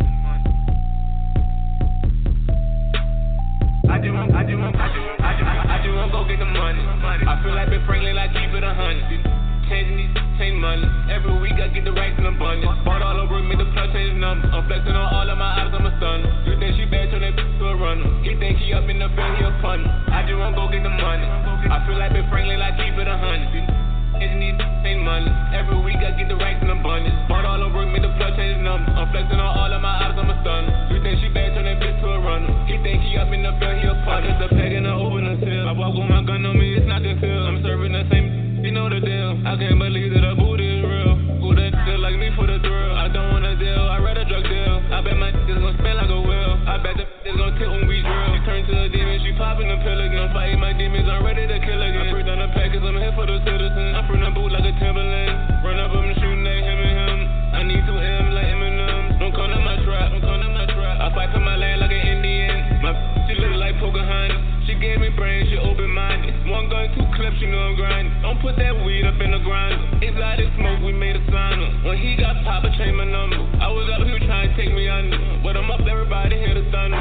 I just want, I just want, I just want, I just, I just want to go get the money. I feel like Ben Franklin, like keep it a hundred. Changing these, change money. Every week I get the racks in abundance. Bought all over me, the plug change number. I'm flexing on all of my eyes, I'm a stunner. You think she bad, turn that bitch to a runner. He think he up in the field, he a punter. I just want to go get the money. I feel like Ben Franklin, like keep it a hundred. Changing these, change money. Every week I get the racks in abundance. Bought all over me, the plug change number. I'm flexing on all of my eyes, I'm a stunner. You think she bad, turn that bitch to a runner. He think he up in the field, he a punter. It's a peg and a open a seal. I walk with my gun on me, it's not the feel. I'm serving the same, you know the deal. I can't believe that a booty is real. Who that feel like me for the thrill? I don't want a deal, I read a drug deal. I bet my is gonna spin like a wheel. I bet the is gonna tilt when we drill. She turn to a demon, she popping the pill again. I'm fighting my demons, I'm ready to kill again. I break down the pack cause I'm here for the citizens. I'm from the boot like a Timberland. Run up, I'm shooting at him and him. I need two M like Eminem. Don't come to my trap, don't come to my trap. I fight for my land like an Indian. My she look like Pocahontas. She gave me brains, she open-minded. One gun, two clips, you know I'm grinding. Don't put that weed up in the grinder. Exotic smoke, we made a sign up. When he got pop, I changed my number. I was up here trying to take me under, but I'm up, everybody hear the thunder.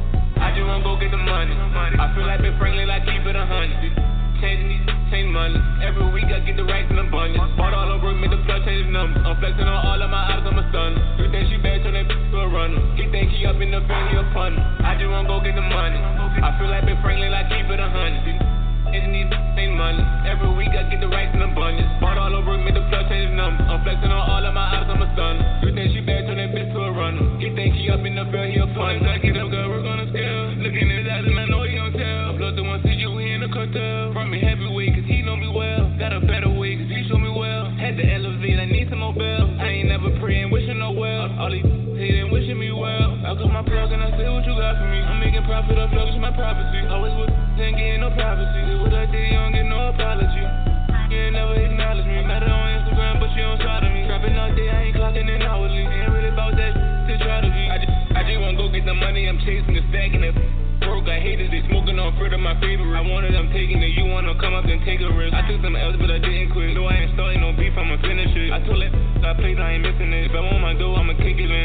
I just wanna go get the money. I feel like Ben Franklin, like keep it a hundred. Changing these, change money. Every week I get the racks in abundance. Bought all over me, the plug change number. I'm flexing on all of my eyes, I'm a stunner. You think she bad, turn that bitch to a runner. He think he up in the field, he a punter. I just wanna go get the money. I feel like Ben Franklin, like keep it a hundred. Changing these, change money. Every week I get the racks in abundance. Bought all over me, the plug change number. I'm flexing on all of my eyes, I'm a stunner. You think she bad, turn that bitch to a runner. He think he up in the field, he a punter. I get up, girl, we're gonna scale. Looking in his eyes and I know he don't tell. Blood the one see you, he in the cartel. From me heavyweight, cause he know me well. Got a better way, cause he show me well. Had to elevate, I need some more bells. I ain't never praying, wishing no well. All these hating, wishing me well. I cut my plug and I say what you got for me. I'm making profit, I plug to my prophecy. Always with ain't getting no privacy. Did what I did, you don't get no apology. You ain't never acknowledge me. Met her on Instagram, but she don't side of me. Trapping all day, I ain't clocking in hourly. Ain't really about that to try to be. I just, I just wanna go get the money, I'm chasing the stack and it broke. I hated it, smoking on fruit of my favorite. I wanted, I'm taking it. You wanna come up and take a risk. I took some L's, but I didn't quit. No, I ain't starting no beef, I'ma finish it. I told that I played, I ain't missing it. If I want my dough, I'ma kick it in.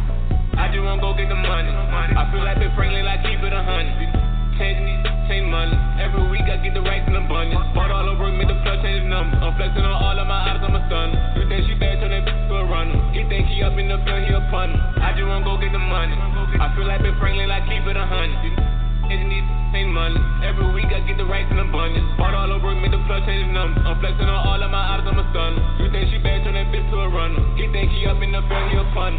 I just wanna go get the money. I feel like Ben Franklin, like keep it a hundred. Changing these, change money. Every week I get the racks in abundance. Bought all over me, the plug change number. I'm flexing on all of my eyes, I'm a stunner. You think she bad, turn that bitch to a runner. He think he up in the field, he a punter. I just wanna go get the money. I feel like Ben Franklin, like keep it a hundred. Changing these, change money. Every week I get the racks in abundance. Bought all over me, the plug change number. I'm flexing on all of my eyes, I'm a stunner. You think she bad, turn that bitch to a runner. He think he up in the field, he a punter.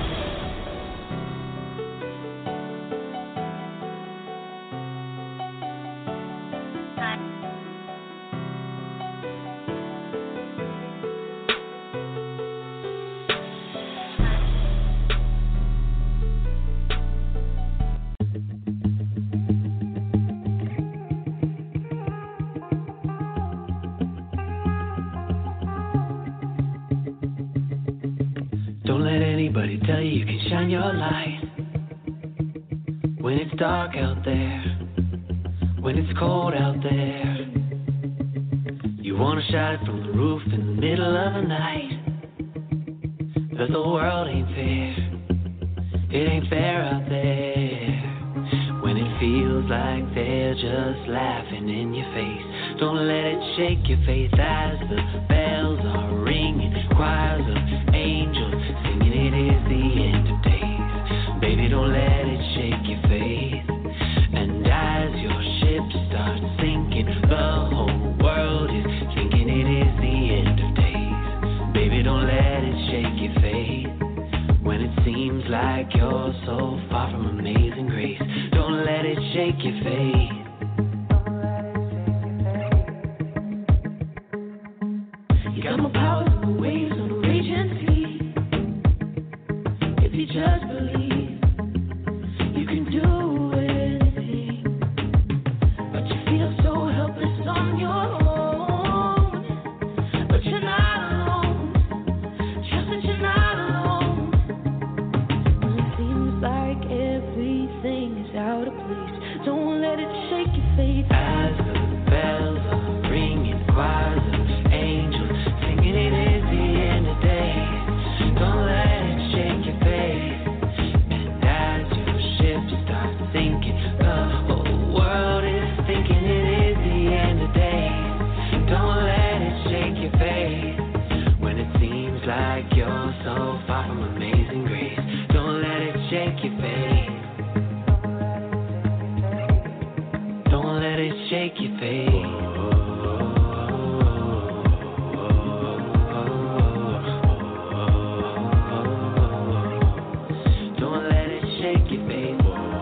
Don't let anybody tell you you can shine your light when it's dark out there, when it's cold out there. You wanna shout it from the roof in the middle of the night, but the world ain't fair, it ain't fair out there. When it feels like they're just laughing in your face, don't let it shake your faith as the bells are ringing, choirs of angels singing it is the end of days. Baby, don't let it shake your faith. And as your ship starts sinking, the whole world is thinking it is the end of days. Baby, don't let it shake your faith. When it seems like you're so far from amazing grace, don't let it shake your faith. You got more power than the waves on the raging sea. If you just believe, you can do anything. But you feel so fade. Don't let it shake your faith.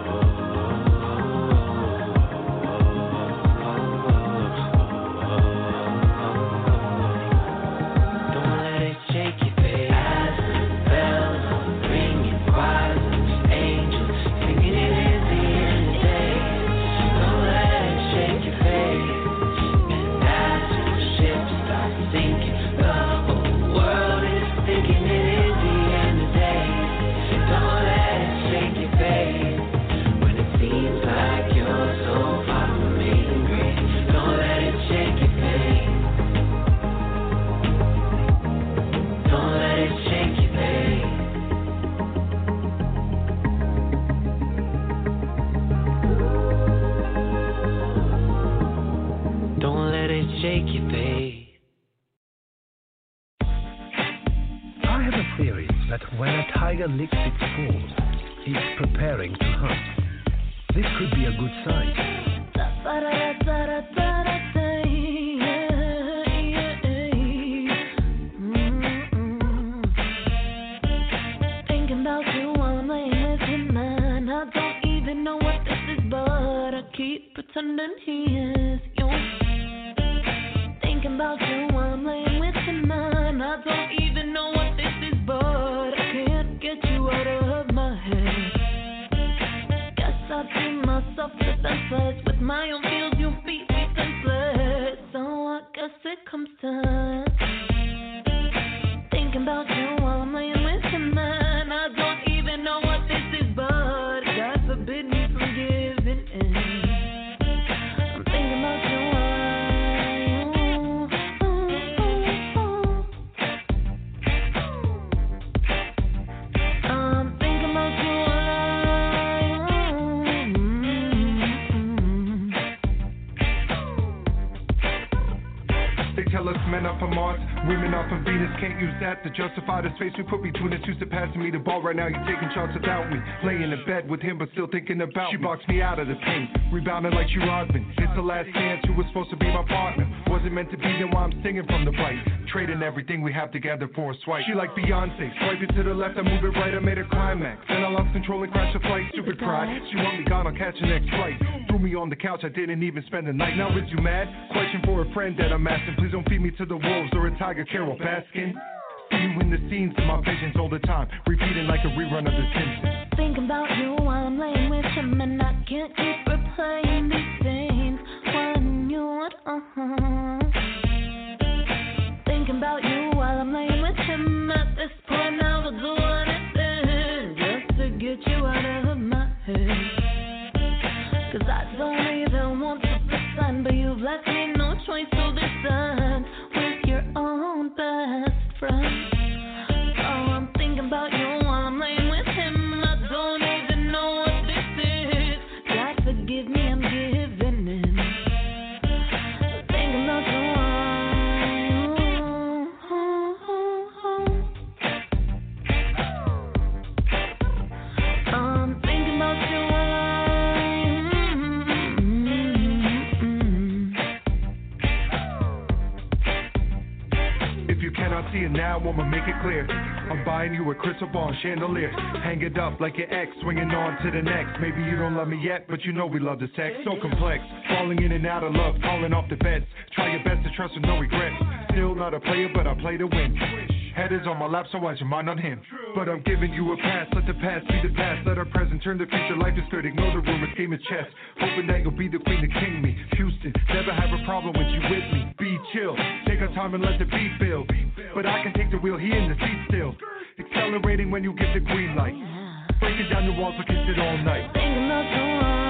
Licks its paws, it's preparing to hunt. This could be a good sign. Thinking about you while I'm laying with your man. I don't even know what this is, but I keep pretending he is yours. Thinking about you while I'm laying with your man. I don't even know what this is, but I can't get you out of my head. Guess I see myself defenseless. With my own feels, you beat me senseless. So I guess it comes time. Thinking about you while I'm laying with your man. I don't even know what this is, but God forbid me from giving in. I'm thinking about you while men up from Mars, women up from Venus. Can't use that to justify the space we put between us. Used to passing me the ball, right now you're taking shots without me. Laying in bed with him, but still thinking about she me. She boxed me out of the paint, rebounding like she Rodman. It's the last dance, who was supposed to be my partner. Wasn't meant to be, then why I'm singing from the right. Trading everything we have together for a swipe. She like Beyonce, swipe it to the left, I move it right, I made her climax. Then I lost control and crashed the flight, stupid pride. She want me gone, I'll catch the next flight. Threw me on the couch, I didn't even spend the night. Now is you mad? Question for a friend that I'm asking. Please don't feed me to the wolves or a tiger, Carol Baskin. See you in the scenes of my visions all the time, repeating like a rerun of The Simpsons. Thinking about you while I'm laying with him, and I can't keep replaying these things when you're uh-huh. Thinking about you while I'm laying with him. At this point I will do anything just to get you out of my head. Cause I don't even want to pretend, but you've left me no choice to decide with your own best friend. Oh, I'm thinking about you while I'm laying with him, and I don't even know what this is. God forgive me, I'm giving in. Thinking about you while I'm thinking about you while Cannot see it now, I'ma make it clear. I'm buying you a crystal ball and chandelier. Hang it up like your ex, swinging on to the next. Maybe you don't love me yet, but you know we love the sex. So complex, falling in and out of love, falling off the beds. Try your best to trust with no regrets. Still not a player, but I play to win. Head is on my lap, so why's your mind on him? But I'm giving you a pass, let the past be the past. Let our present turn the future, life is good. Ignore the rumors, game of chess. Hoping that you'll be the queen to king me. Houston, never have a problem with you with me. Be chill, take our time and let the beat build. But I can take the wheel here in the seat still. Accelerating when you get the green light. Breaking down your walls, we can sit all night. thinking about you.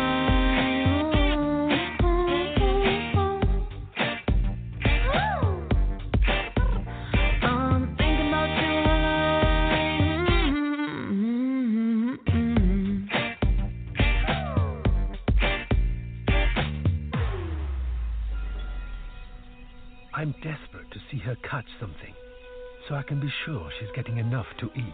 I'm desperate to see her catch something, so I can be sure she's getting enough to eat.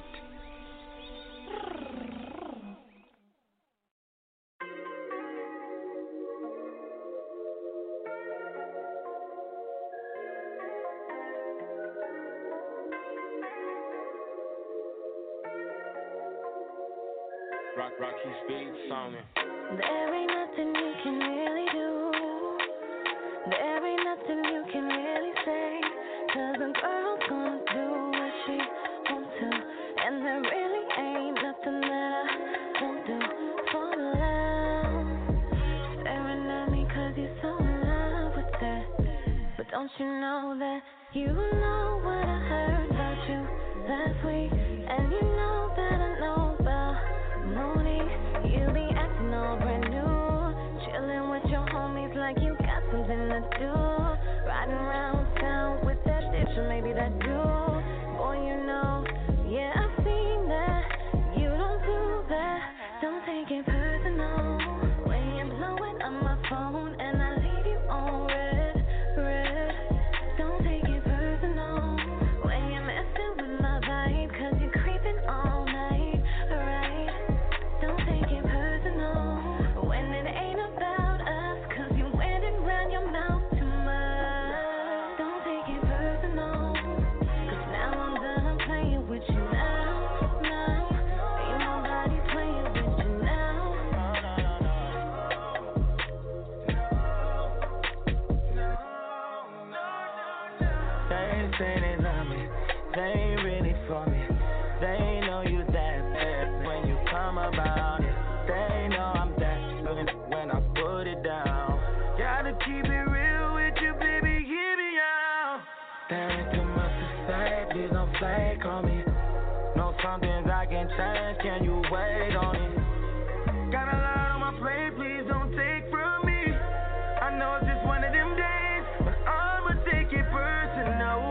Rocky Speed on me. There ain't nothing you can really do. There ain't nothing you can really say. Cause a girl's gonna do what she wants to. And there really ain't nothing that I won't do for love. Staring at me cause you're so in love with that. But don't you know that you know what I heard about you last week? And you know that I know about Monique. You be acting all brand new, chilling with your homies like you got something to do. Riding around town with that bitch or maybe that dude. Boy, you know, yeah, I've seen that. You don't do that. Don't take it personal when you're blowing up my phone and I leave you on red, red. Don't take it personal when you're messing with my vibe cause you're creeping all night, right? Don't take it personal when it ain't about us cause you went and ran your mouth too much. Don't take it personal cause now I'm done playing with you now, now. Ain't nobody playing with you now. They ain't saying they love me, they ain't really for me. They ain't know you that bad when you come about it. They know I'm that good when I put it down. Gotta keep it real with you, baby, hear me out. There ain't too much to say, please don't flake on me. Know some things I can change, can you wait on it? Got a lot on my plate, please don't take from me. I know it's just one of them days, but I'ma take it personal.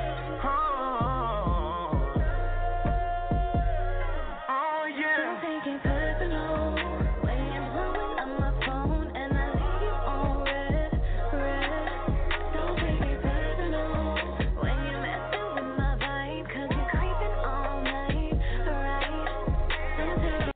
Don't take it personal when you're blowing up my phone and I leave you on red, red. Don't take it personal when you're messing with my vibe cause you're creeping all night, right? Don't take it.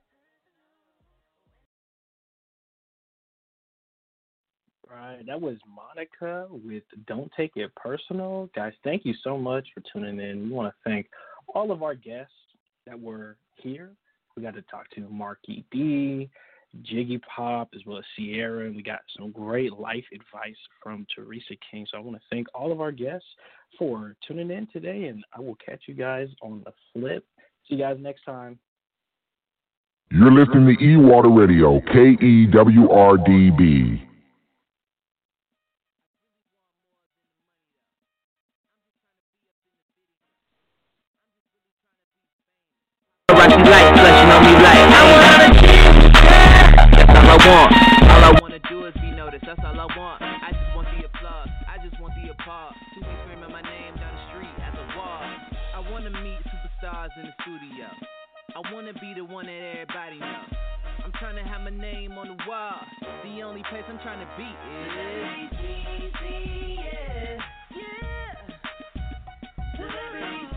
Right, that was Monica with Don't Take It Personal. Guys, thank you so much for tuning in. We want to thank all of our guests that were here. We got to talk to Marky D, Jiggy Pop, as well as Sierra, and we got some great life advice from Teresa King. So I want to thank all of our guests for tuning in today, and I will catch you guys on the flip. See you guys next time. You're listening to E-Water Radio, K E W R D B. Paparazzi lights flashing on me like I wanna kiss, that's all I want. All I wanna do is be noticed, that's all I want. I just want the applause, I just want the applause. To be screaming my name down the street at the wall. I wanna meet superstars in the studio. I wanna be the one that everybody knows. I'm trying to have my name on the wall. The only place I'm trying to be is Celebrity, yeah, yeah. Celebrity.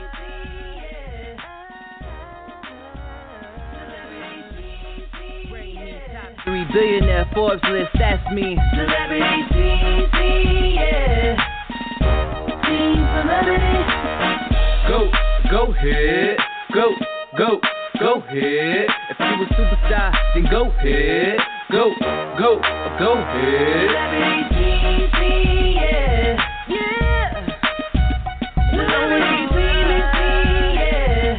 Three billionaire Forbes list, that's me. Celebrity T V, yeah. Team Celebrity. Go, go ahead. Go, go, go ahead. If you a superstar, then go ahead. Go, go, go ahead. Celebrity T V, yeah. Yeah. Celebrity T V, yeah.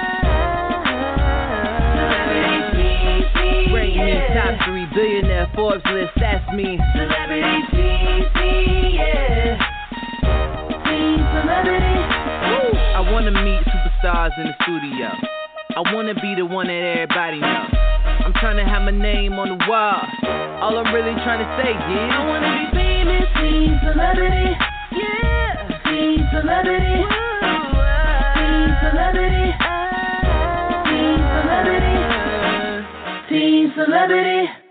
Celebrity T V, bring me top three billionaire Forbes list, that's me. Celebrity T V, yeah. Team Celebrity. Woo. I wanna meet superstars in the studio. I wanna be the one that everybody knows. I'm trying to have my name on the wall. All I'm really trying to say is I wanna be famous, team celebrity. Yeah, team celebrity. Team celebrity. Team celebrity. Team celebrity.